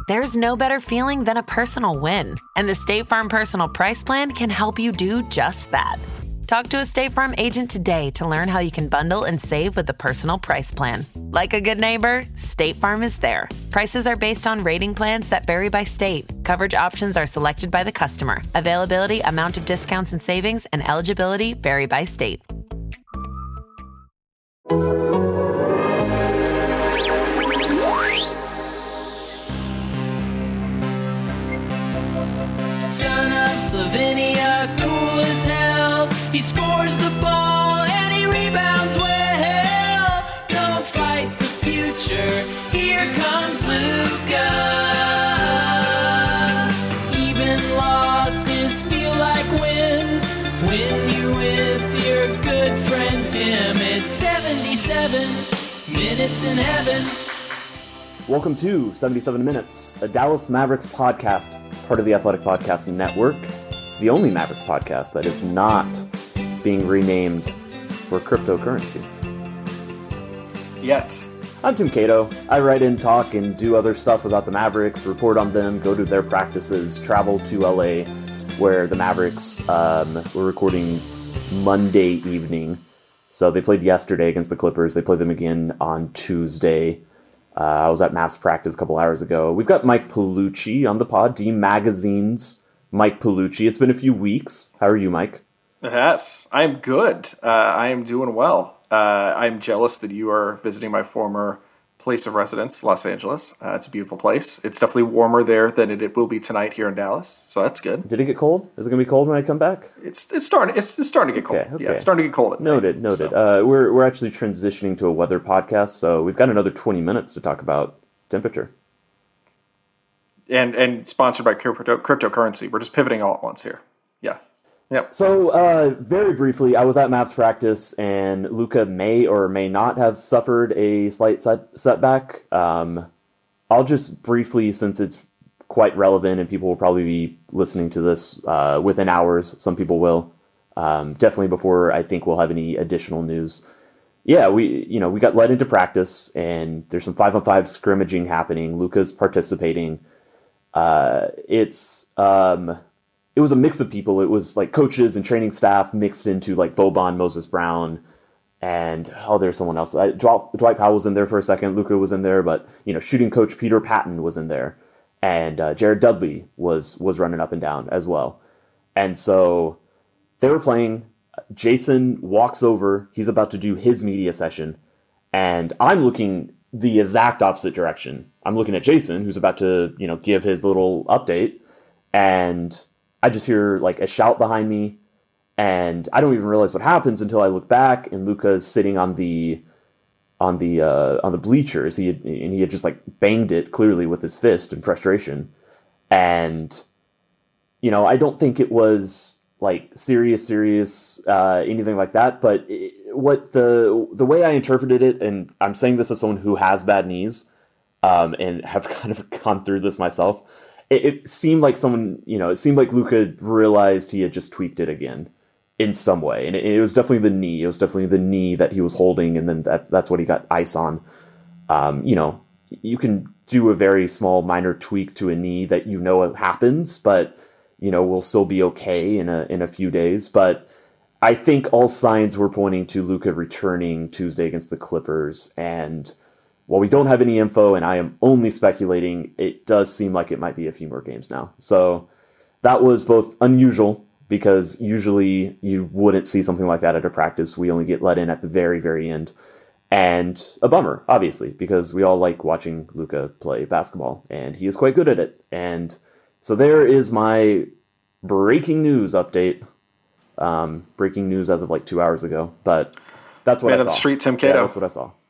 There's no better feeling than a personal win. And the State Farm Personal Price Plan can help you do just that. Talk to a State Farm agent today to learn how you can bundle and save with the Personal Price Plan. Like a good neighbor, State Farm is there. Prices are based on rating plans that vary by state. Coverage options are selected by the customer. Availability, amount of discounts and savings, and eligibility vary by state. Son of Slovenia, cool as hell. He scores the ball and he rebounds well. Don't fight the future, here comes Luka. Even losses feel like wins when you're with your good friend Tim. It's 77 minutes in heaven. Welcome to 77 Minutes, a Dallas Mavericks podcast, part of the Athletic Podcasting Network, the only Mavericks podcast that is not being renamed for cryptocurrency. Yet. I'm Tim Cato. I write in, talk, and do other stuff about the Mavericks, report on them, go to their practices, travel to LA, where the Mavericks were recording Monday evening. So they played yesterday against the Clippers. They played them again on Tuesday. I was at Mavs practice a couple hours ago. We've got Mike Paolucci on the pod, D Magazine's Mike Paolucci. It's been a few weeks. How are you, Mike? It has. I'm good. I am doing well. I'm jealous that you are visiting my former place of residence, Los Angeles. It's a beautiful place. It's definitely warmer there than it will be tonight here in Dallas, so that's good. Did it get cold? Is it going to be cold when I come back? It's starting to get cold. Okay. Yeah, it's starting to get cold at night. Noted. So. We're actually transitioning to a weather podcast, so we've got another 20 minutes to talk about temperature. And sponsored by cryptocurrency. We're just pivoting all at once here. Yeah. Yep. So, very briefly, I was at Mavs practice, and Luka may or may not have suffered a slight setback. I'll just briefly, since it's quite relevant and people will probably be listening to this within hours, some people will, definitely before I think we'll have any additional news. Yeah, we got led into practice, and there's some 5-on-5 scrimmaging happening. Luka's participating. It was a mix of people. It was like coaches and training staff mixed into like Boban, Moses Brown, and there's someone else. Dwight Powell was in there for a second. Luka was in there, but shooting coach Peter Patton was in there, and Jared Dudley was running up and down as well. And so they were playing. Jason walks over. He's about to do his media session, and I'm looking the exact opposite direction. I'm looking at Jason, who's about to give his little update, and I just hear like a shout behind me, and I don't even realize what happens until I look back, and Luka's sitting on the bleachers. He had just like banged it clearly with his fist in frustration, and I don't think it was like serious anything like that. But what the way I interpreted it, and I'm saying this as someone who has bad knees, and have kind of gone through this myself. It seemed like it seemed like Luka realized he had just tweaked it again in some way. And it was definitely the knee. It was definitely the knee that he was holding, and then that's what he got ice on. You can do a very small minor tweak to a knee that it happens, but, we'll still be okay in a few days. But I think all signs were pointing to Luka returning Tuesday against the Clippers, and while we don't have any info, and I am only speculating, it does seem like it might be a few more games now. So that was both unusual, because usually you wouldn't see something like that at a practice. We only get let in at the very, very end. And a bummer, obviously, because we all like watching Luka play basketball, and he is quite good at it. And so there is my breaking news update. Breaking news as of like 2 hours ago, but that's what I saw. Man of the street, Tim Cato. Yeah, that's what I saw.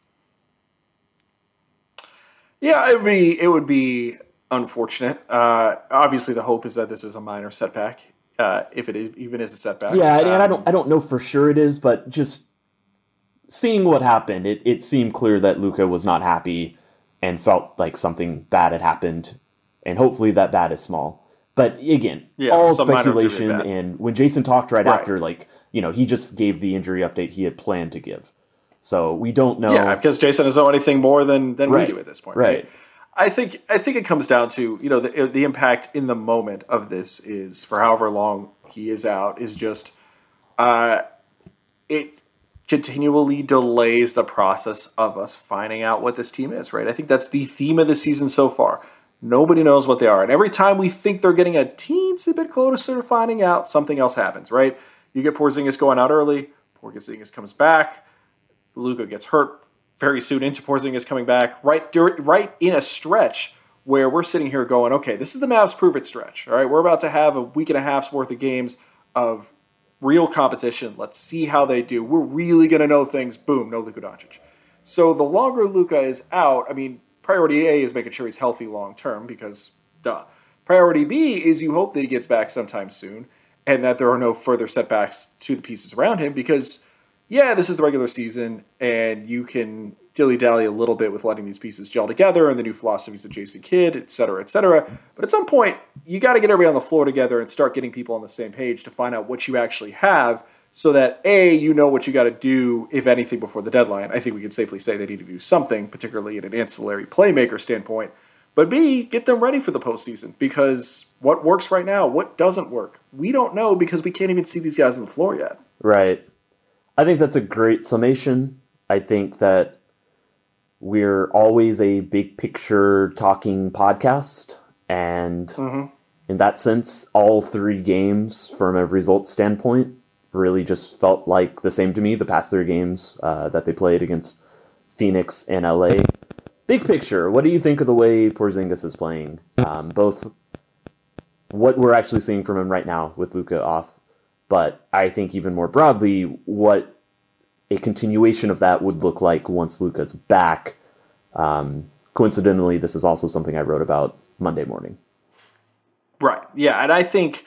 Yeah, it would be unfortunate. Obviously, the hope is that this is a minor setback, if it even is a setback. Yeah, and I don't know for sure it is, but just seeing what happened, it seemed clear that Luka was not happy and felt like something bad had happened, and hopefully that bad is small. But again, all speculation. And when Jason talked right after, he just gave the injury update he had planned to give. So we don't know. Yeah, because Jason doesn't know anything more than we do at this point. Right. I think it comes down to, the impact in the moment of this is, for however long he is out, is just it continually delays the process of us finding out what this team is, right? I think that's the theme of the season so far. Nobody knows what they are. And every time we think they're getting a teensy bit closer to finding out, something else happens, right? You get Porzingis going out early, Porzingis comes back, Luka gets hurt very soon into Porzingis coming back, right in a stretch where we're sitting here going, okay, this is the Mavs prove-it stretch, all right? We're about to have a week and a half's worth of games of real competition. Let's see how they do. We're really going to know things. Boom, no Luka Doncic. So the longer Luka is out, I mean, priority A is making sure he's healthy long-term because, duh. Priority B is you hope that he gets back sometime soon and that there are no further setbacks to the pieces around him because, yeah, this is the regular season and you can dilly-dally a little bit with letting these pieces gel together and the new philosophies of Jason Kidd, et cetera, et cetera. But at some point, you got to get everybody on the floor together and start getting people on the same page to find out what you actually have so that, A, you know what you got to do, if anything, before the deadline. I think we can safely say they need to do something, particularly in an ancillary playmaker standpoint. But B, get them ready for the postseason because what works right now, what doesn't work, we don't know because we can't even see these guys on the floor yet. Right. I think that's a great summation. I think that we're always a big picture talking podcast. And in that sense, all three games from a results standpoint really just felt like the same to me. The past three games that they played against Phoenix and LA. Big picture, what do you think of the way Porzingis is playing? Both what we're actually seeing from him right now with Luka off, but I think even more broadly, what a continuation of that would look like once Luka's back. Coincidentally, this is also something I wrote about Monday morning. Right. Yeah, and I think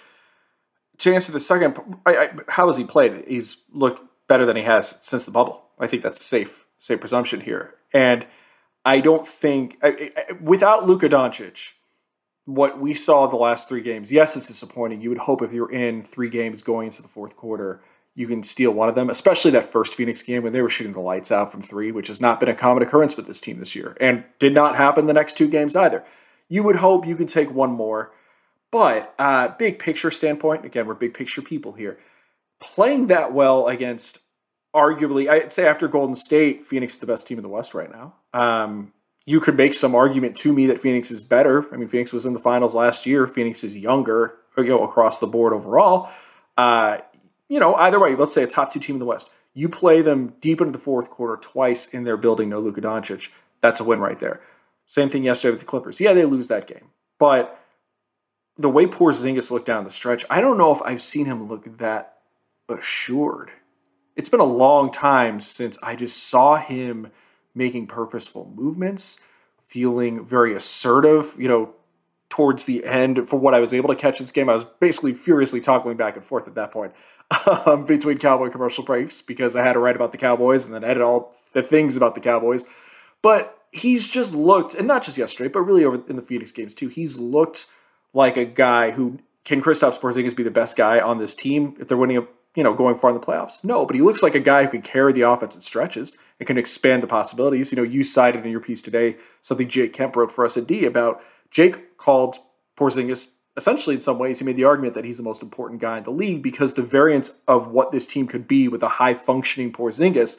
to answer the second, how has he played? He's looked better than he has since the bubble. I think that's a safe presumption here. And I don't think without Luka Doncic, what we saw the last three games, yes, it's disappointing. You would hope if you're in 3 games going into the fourth quarter, you can steal one of them, especially that first Phoenix game when they were shooting the lights out from 3, which has not been a common occurrence with this team this year and did not happen the next 2 games either. You would hope you can take one more. But big picture standpoint, again, we're big picture people here. Playing that well against arguably, I'd say after Golden State, Phoenix is the best team in the West right now. You could make some argument to me that Phoenix is better. I mean, Phoenix was in the finals last year. Phoenix is younger, across the board overall. Either way, let's say a top 2 team in the West. You play them deep into the fourth quarter twice in their building, no Luka Doncic. That's a win right there. Same thing yesterday with the Clippers. Yeah, they lose that game. But the way Porzingis looked down the stretch, I don't know if I've seen him look that assured. It's been a long time since I just saw him making purposeful movements, feeling very assertive, towards the end. For what I was able to catch this game, I was basically furiously toggling back and forth at that point between Cowboy commercial breaks because I had to write about the Cowboys and then edit all the things about the Cowboys. But he's just looked, and not just yesterday, but really over in the Phoenix games too, he's looked like a guy who, can Kristaps Porzingis be the best guy on this team if they're winning going far in the playoffs? No, but he looks like a guy who can carry the offense in stretches and can expand the possibilities. You cited in your piece today something Jake Kemp wrote for us at D about Jake called Porzingis, essentially in some ways, he made the argument that he's the most important guy in the league because the variance of what this team could be with a high-functioning Porzingis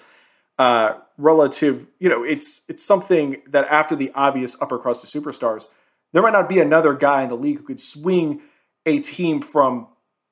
relative, it's something that after the obvious upper crust of superstars, there might not be another guy in the league who could swing a team from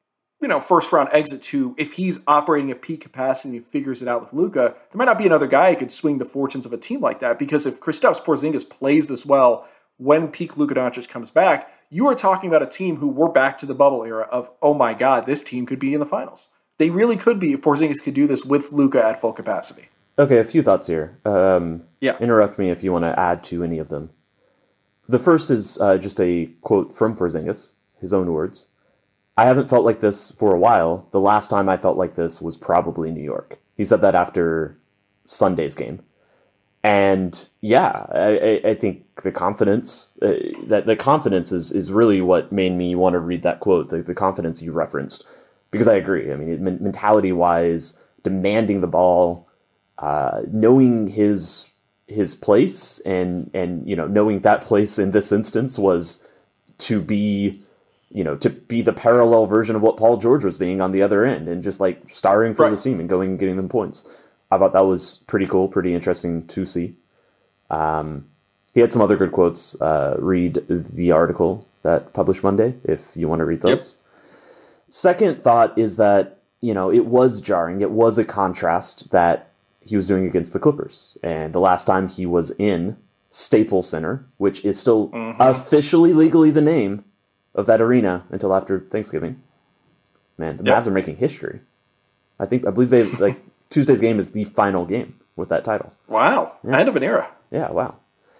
first round exit to, if he's operating at peak capacity and he figures it out with Luka, there might not be another guy who could swing the fortunes of a team like that. Because if Kristaps Porzingis plays this well when peak Luka Doncic comes back, you are talking about a team who we're back to the bubble era of, oh my God, this team could be in the finals. They really could be if Porzingis could do this with Luka at full capacity. Okay, a few thoughts here. Yeah. Interrupt me if you want to add to any of them. The first is just a quote from Porzingis, his own words. I haven't felt like this for a while. The last time I felt like this was probably New York. He said that after Sunday's game. And yeah, I think the confidence, the confidence is really what made me want to read that quote, the confidence you referenced. Because I agree. I mean, mentality-wise, demanding the ball, knowing his his place, and knowing that place in this instance was to be the parallel version of what Paul George was being on the other end, and just like starring for this team and going and getting them points. I thought that was pretty cool, pretty interesting to see. He had some other good quotes. Read the article that published Monday if you want to read those. Yep. Second thought is that, it was jarring. It was a contrast that he was doing against the Clippers. And the last time he was in Staples Center, which is still officially legally the name of that arena until after Thanksgiving. Man, the Mavs are making history. I believe Tuesday's game is the final game with that title. Wow. Yeah. End of an era. Yeah, wow.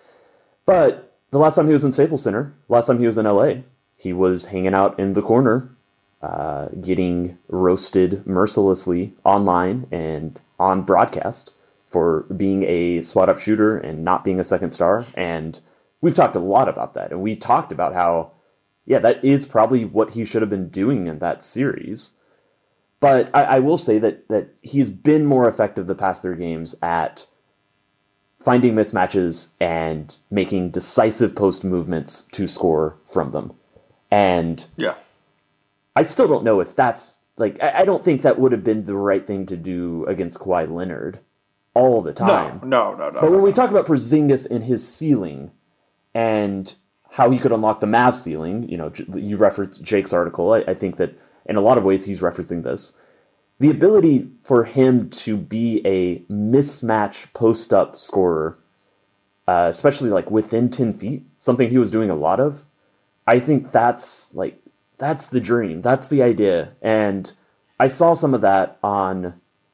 But the last time he was in Staples Center, last time he was in LA, he was hanging out in the corner, getting roasted mercilessly online and on broadcast for being a spot-up shooter and not being a second star. And we've talked a lot about that. And we talked about how, that is probably what he should have been doing in that series. But I will say that he's been more effective the past 3 games at finding mismatches and making decisive post movements to score from them. And I still don't know if that's I don't think that would have been the right thing to do against Kawhi Leonard all the time. No. But when we talk about Porzingis and his ceiling and how he could unlock the Mavs ceiling, you referenced Jake's article. I think that in a lot of ways he's referencing this. The ability for him to be a mismatch post-up scorer, especially within 10 feet, something he was doing a lot of, I think that's the dream. That's the idea. And I saw some of that on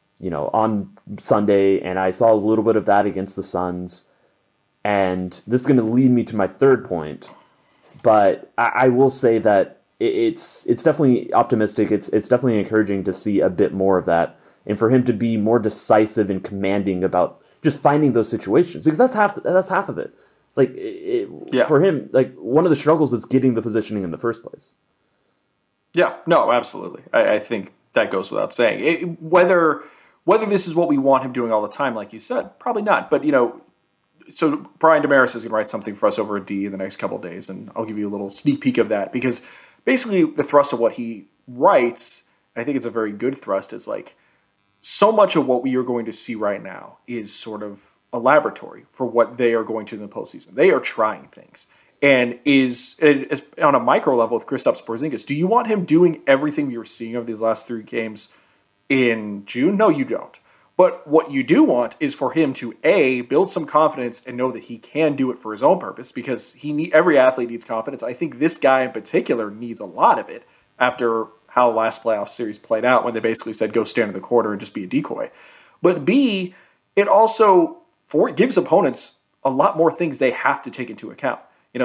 Sunday, and I saw a little bit of that against the Suns. And this is going to lead me to my third point. But I will say that it's definitely optimistic. It's definitely encouraging to see a bit more of that, and for him to be more decisive and commanding about just finding those situations, because that's half of it. For him, one of the struggles is getting the positioning in the first place. Yeah, no, absolutely. I think that goes without saying. Whether this is what we want him doing all the time, like you said, probably not. But so Brian Damaris is going to write something for us over at D in the next couple of days, and I'll give you a little sneak peek of that, because basically the thrust of what he writes, I think it's a very good thrust, is so much of what we are going to see right now is sort of a laboratory for what they are going to do in the postseason. They are trying things. And is on a micro level with Kristaps Porzingis, do you want him doing everything we were seeing over these last 3 games in June? No, you don't. But what you do want is for him to, A, build some confidence and know that he can do it for his own purpose, because every athlete needs confidence. I think this guy in particular needs a lot of it after how the last playoff series played out, when they basically said, go stand in the corner and just be a decoy. But B, it also gives opponents a lot more things they have to take into account.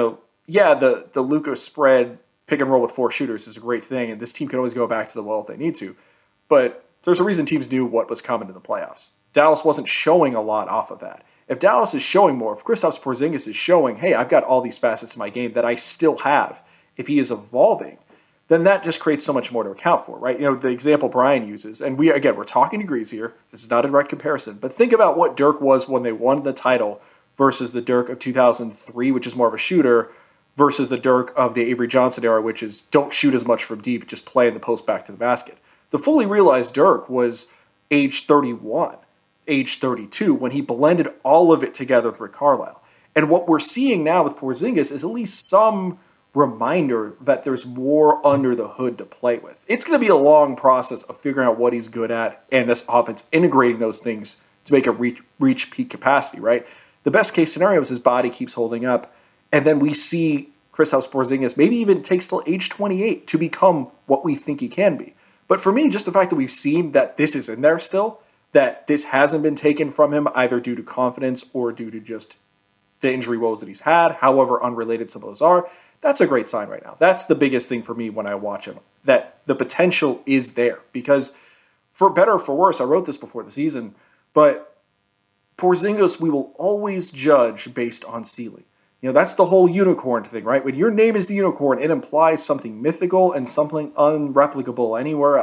The Luka spread pick and roll with 4 shooters is a great thing, and this team can always go back to the well if they need to. But there's a reason teams knew what was coming to the playoffs. Dallas wasn't showing a lot off of that. If Dallas is showing more, if Kristaps Porzingis is showing, hey, I've got all these facets to my game that I still have, if he is evolving, then that just creates so much more to account for, right? The example Brian uses, and we're talking degrees here. This is not a direct comparison, but think about what Dirk was when they won the title versus the Dirk of 2003, which is more of a shooter, versus the Dirk of the Avery Johnson era, which is don't shoot as much from deep, just play in the post back to the basket. The fully realized Dirk was age 31, age 32, when he blended all of it together with Rick Carlisle. And what we're seeing now with Porzingis is at least some reminder that there's more under the hood to play with. It's going to be a long process of figuring out what he's good at and this offense integrating those things to make it reach peak capacity, right? The best case scenario is his body keeps holding up, and then we see Kristaps Porzingis maybe even takes till age 28 to become what we think he can be. But for me, just the fact that we've seen that this is in there still, that this hasn't been taken from him either due to confidence or due to just the injury woes that he's had, however unrelated some of those are, that's a great sign right now. That's the biggest thing for me when I watch him, that the potential is there. Because for better or for worse, I wrote this before the season, but Porzingis we will always judge based on ceiling. That's the whole unicorn thing, right? When your name is the unicorn, it implies something mythical and something unreplicable anywhere else.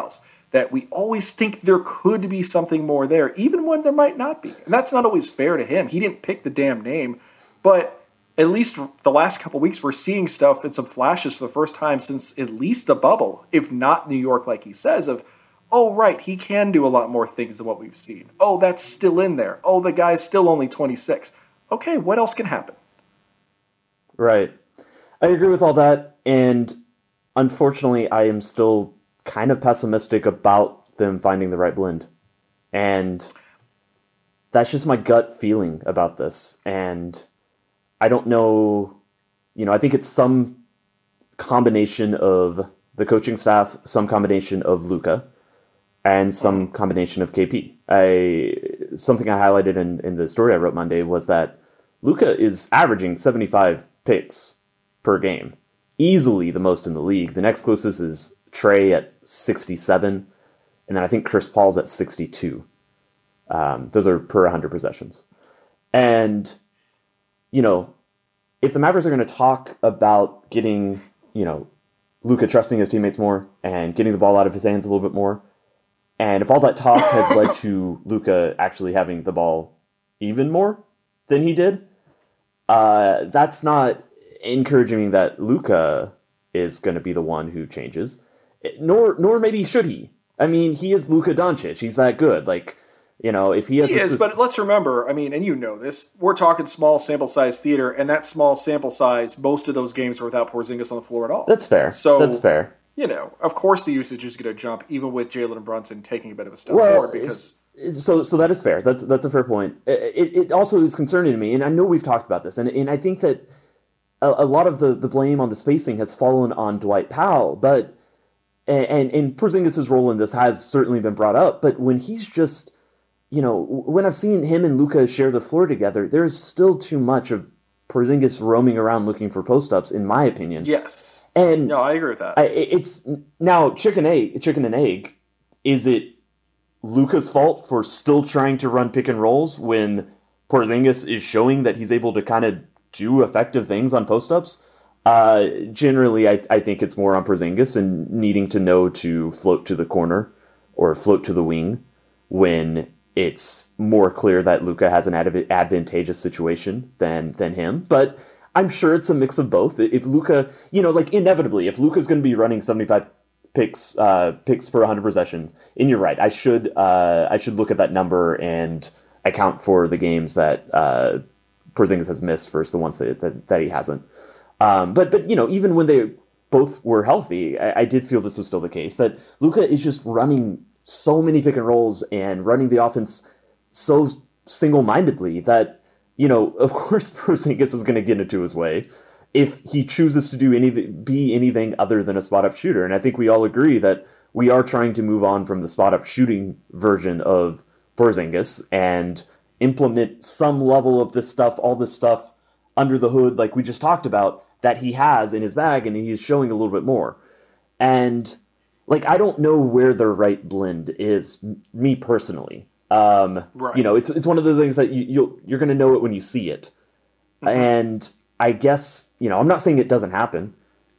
that we always think there could be something more there, even when there might not be. And that's not always fair to him. He didn't pick the damn name, but at least the last couple weeks we're seeing stuff and some flashes for the first time since at least the bubble, if not New York, like he says, of, oh, right, he can do a lot more things than what we've seen. Oh, that's still in there. Oh, the guy's still only 26. Okay, what else can happen? Right. I agree with all that, and unfortunately, I am still kind of pessimistic about them finding the right blend. And that's just my gut feeling about this. And I don't know, I think it's some combination of the coaching staff, some combination of Luka, and some combination of KP. Something I highlighted in the story I wrote Monday was that Luka is averaging 75 picks per game. Easily the most in the league. The next closest is Trey at 67, and then I think Chris Paul's at 62. Those are per 100 possessions. And, if the Mavericks are going to talk about getting, Luka trusting his teammates more and getting the ball out of his hands a little bit more, and if all that talk has led to Luka actually having the ball even more than he did, that's not encouraging that Luka is going to be the one who changes. Nor maybe should he. I mean, he is Luka Doncic. He's that good. If he has... He is, but let's remember, and you know this, we're talking small sample size theater, and that small sample size, most of those games were without Porzingis on the floor at all. That's fair. That's fair. Of course the usage is going to jump, even with Jalen Brunson taking a bit of a step forward. Because so that is fair. That's a fair point. It also is concerning to me, and I know we've talked about this, and I think that a lot of the blame on the spacing has fallen on Dwight Powell, but and Porzingis' role in this has certainly been brought up, but when he's just, when I've seen him and Luka share the floor together, there's still too much of Porzingis roaming around looking for post-ups, in my opinion. Yes. And no, I agree with that. It's now chicken and egg. Is it Luka's fault for still trying to run pick and rolls when Porzingis is showing that he's able to kind of do effective things on post-ups? Generally, I think it's more on Porzingis and needing to know to float to the corner or float to the wing when it's more clear that Luka has an advantageous situation than him. But I'm sure it's a mix of both. If Luka, inevitably, if Luka's going to be running 75 picks per 100 possessions, and you're right, I should look at that number and account for the games that Porzingis has missed versus the ones that he hasn't. But even when they both were healthy, I did feel this was still the case, that Luka is just running so many pick and rolls and running the offense so single-mindedly that, of course Porzingis is going to get into his way if he chooses to be anything other than a spot-up shooter. And I think we all agree that we are trying to move on from the spot-up shooting version of Porzingis and implement some level of all this stuff under the hood, like we just talked about, that he has in his bag, and he's showing a little bit more. And I don't know where the right blend is, me personally. Right. It's one of the things that you're going to know it when you see it. Mm-hmm. And I guess, I'm not saying it doesn't happen.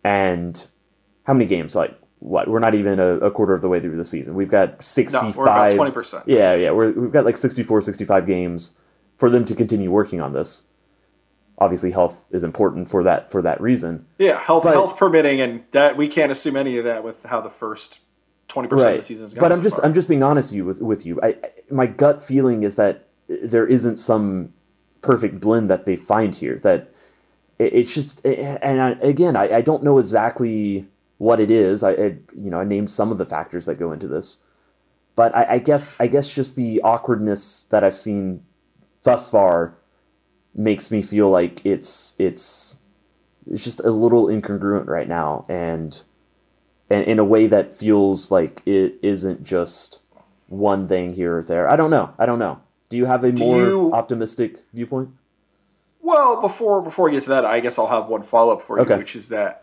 And how many games? We're not even a quarter of the way through the season. We've got 65. No, we're about 20%. Yeah. We've got 64, 65 games for them to continue working on this. Obviously, health is important for that reason. Yeah, health permitting, and that we can't assume any of that with how the first 20% of the season is going. But I'm just being honest with you. My gut feeling is that there isn't some perfect blend that they find here. That it's just, I don't know exactly what it is. I named some of the factors that go into this, but I guess just the awkwardness that I've seen thus far makes me feel like it's just a little incongruent right now, and in a way that feels like it isn't just one thing here or there. I don't know. Do you have a more optimistic viewpoint? Well, before we get to that, I guess I'll have one follow-up for you, okay. Which is that,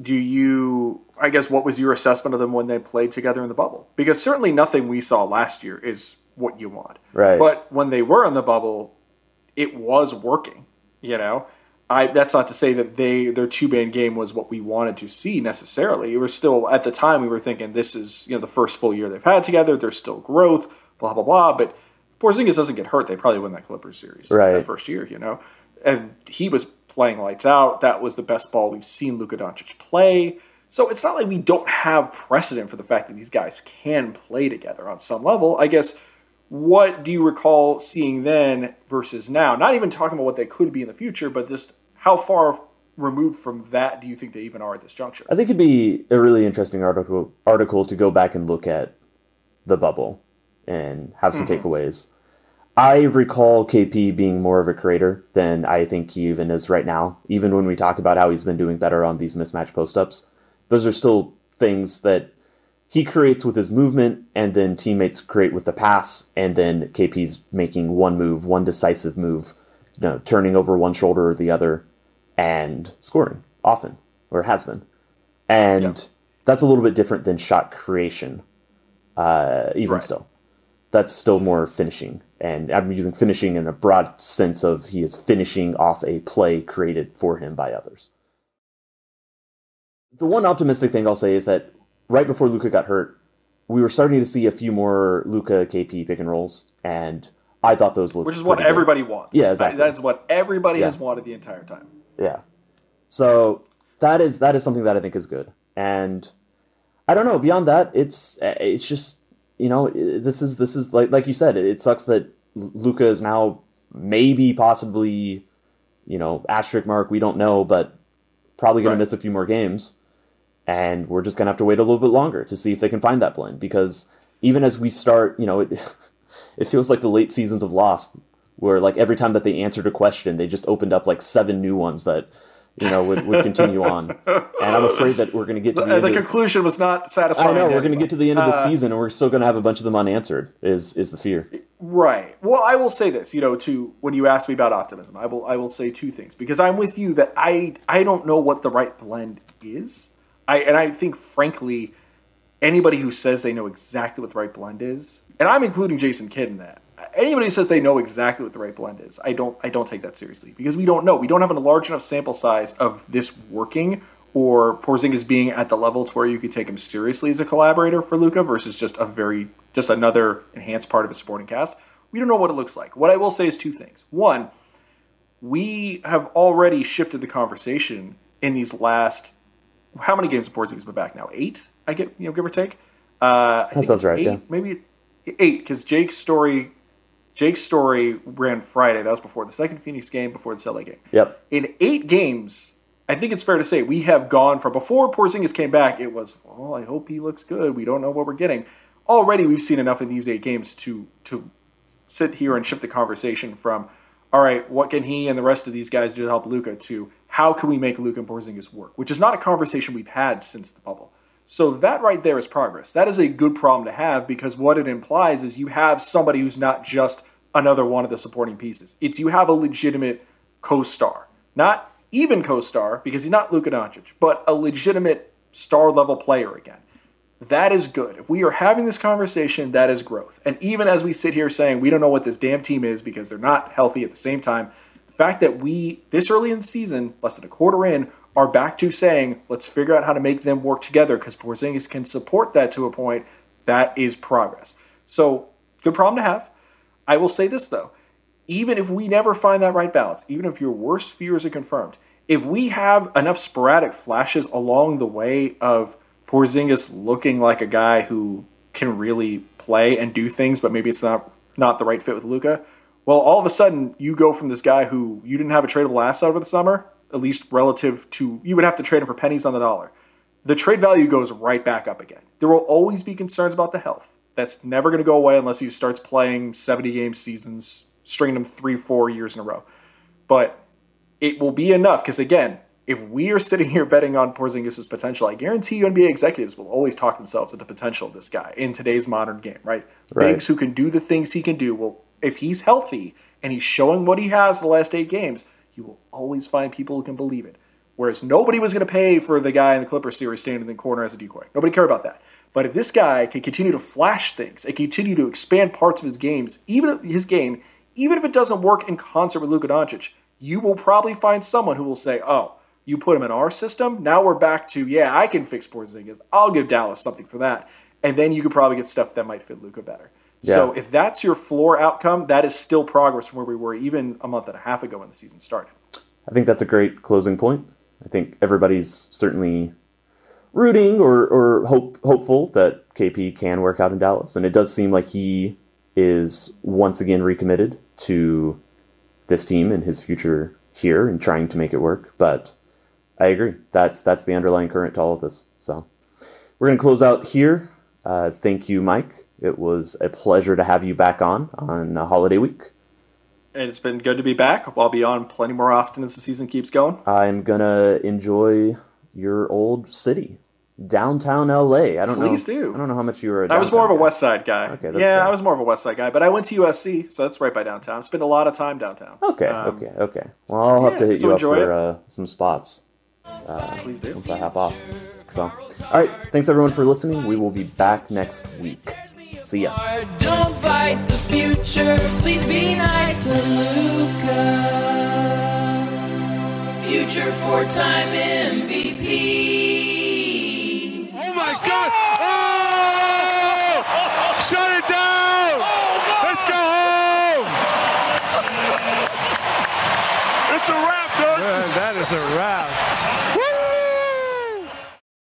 what was your assessment of them when they played together in the bubble? Because certainly nothing we saw last year is what you want. Right. But when they were in the bubble, it was working, That's not to say that their two-man game was what we wanted to see necessarily. We were still, at the time, we were thinking this is the first full year they've had together. There's still growth, blah, blah, blah. But Porzingis doesn't get hurt. They probably win that Clippers series that first year, And he was playing lights out. That was the best ball we've seen Luka Doncic play. So it's not like we don't have precedent for the fact that these guys can play together on some level. I guess, what do you recall seeing then versus now? Not even talking about what they could be in the future, but just how far removed from that do you think they even are at this juncture? I think it'd be a really interesting article to go back and look at the bubble and have some takeaways. I recall KP being more of a creator than I think he even is right now. Even when we talk about how he's been doing better on these mismatch post-ups, those are still things that he creates with his movement, and then teammates create with the pass, and then KP's making one decisive move, turning over one shoulder or the other, and scoring often, or has been. And that's a little bit different than shot creation, still. That's still more finishing. And I'm using finishing in a broad sense of he is finishing off a play created for him by others. The one optimistic thing I'll say is that right before Luka got hurt, we were starting to see a few more Luka KP pick and rolls, and I thought those looked which is what everybody wants. Yeah, exactly. That's what everybody has wanted the entire time. Yeah. So that is something that I think is good. And I don't know, beyond that, it's just, this is like you said, it sucks that Luka is now maybe possibly, asterisk mark, we don't know, but probably going to miss a few more games. And we're just going to have to wait a little bit longer to see if they can find that blend. Because even as we start, it feels like the late seasons of Lost, where like every time that they answered a question, they just opened up like 7 new ones that, would continue on. And I'm afraid that we're going to get to the conclusion was not satisfying. I know, we're going to get to the end of the season and we're still going to have a bunch of them unanswered, is the fear. Right. Well, I will say this, when you ask me about optimism, I will say 2 things. Because I'm with you that I don't know what the right blend is. I think, frankly, anybody who says they know exactly what the right blend is, and I'm including Jason Kidd in that, anybody who says they know exactly what the right blend is, I don't take that seriously, because we don't know. We don't have a large enough sample size of this working, or Porzingis being at the level to where you could take him seriously as a collaborator for Luka versus just another enhanced part of his supporting cast. We don't know what it looks like. What I will say is 2 things. One, we have already shifted the conversation in these last. How many games have Porzingis been back now? 8, I get, give or take. That sounds right. 8, yeah, maybe 8, because Jake's story ran Friday. That was before the second Phoenix game, before the LA game. Yep. In 8 games, I think it's fair to say we have gone from before Porzingis came back. It was, I hope he looks good. We don't know what we're getting. Already, we've seen enough in these 8 games to sit here and shift the conversation from, all right, what can he and the rest of these guys do to help Luka, to how can we make Luka and Porzingis work, which is not a conversation we've had since the bubble. So that right there is progress. That is a good problem to have, because what it implies is you have somebody who's not just another one of the supporting pieces. It's you have a legitimate co-star. Not even co-star, because he's not Luka Doncic, but a legitimate star-level player again. That is good. If we are having this conversation, that is growth. And even as we sit here saying we don't know what this damn team is because they're not healthy at the same time, the fact that we, this early in the season, less than a quarter in, are back to saying, let's figure out how to make them work together because Porzingis can support that to a point, that is progress. So, good problem to have. I will say this, though. Even if we never find that right balance, even if your worst fears are confirmed, if we have enough sporadic flashes along the way of Porzingis looking like a guy who can really play and do things, but maybe it's not the right fit with Luka, well, all of a sudden, you go from this guy who you didn't have a tradable asset over the summer, at least relative to, you would have to trade him for pennies on the dollar. The trade value goes right back up again. There will always be concerns about the health. That's never going to go away unless he starts playing 70-game seasons, stringing them 3-4 years in a row. But it will be enough, because again, if we are sitting here betting on Porzingis' potential, I guarantee you NBA executives will always talk themselves into the potential of this guy in today's modern game, right? Bigs who can do the things he can do will, if he's healthy and he's showing what he has the last 8 games, you will always find people who can believe it. Whereas nobody was going to pay for the guy in the Clippers series standing in the corner as a decoy. Nobody cared about that. But if this guy can continue to flash things and continue to expand parts of his game, even if it doesn't work in concert with Luka Doncic, you will probably find someone who will say, oh, you put him in our system, now we're back to, yeah, I can fix Porzingis. I'll give Dallas something for that. And then you could probably get stuff that might fit Luka better. Yeah. So if that's your floor outcome, that is still progress from where we were even a month and a half ago when the season started. I think that's a great closing point. I think everybody's certainly rooting or hopeful that KP can work out in Dallas. And it does seem like he is once again recommitted to this team and his future here and trying to make it work. But I agree. That's the underlying current to all of this. So we're going to close out here. Thank you, Mike. It was a pleasure to have you back on holiday week. And it's been good to be back. I'll be on plenty more often as the season keeps going. I'm going to enjoy your old city, downtown LA. Please do. I don't know how much you were I was more of a West Side guy. Okay, that's fair. I was more of a West Side guy, but I went to USC, so that's right by downtown. Spent a lot of time downtown. Okay. Well, I'll have to hit you up for some spots. Please do. Once I hop off. So, all right. Thanks everyone for listening. We will be back next week. See ya. Don't fight the future. Please be nice to Luka. Future four-time MVP. Oh my God! Oh! Shut it down! Let's go home! It's a wrap, dude. Man, that is a wrap. Woo!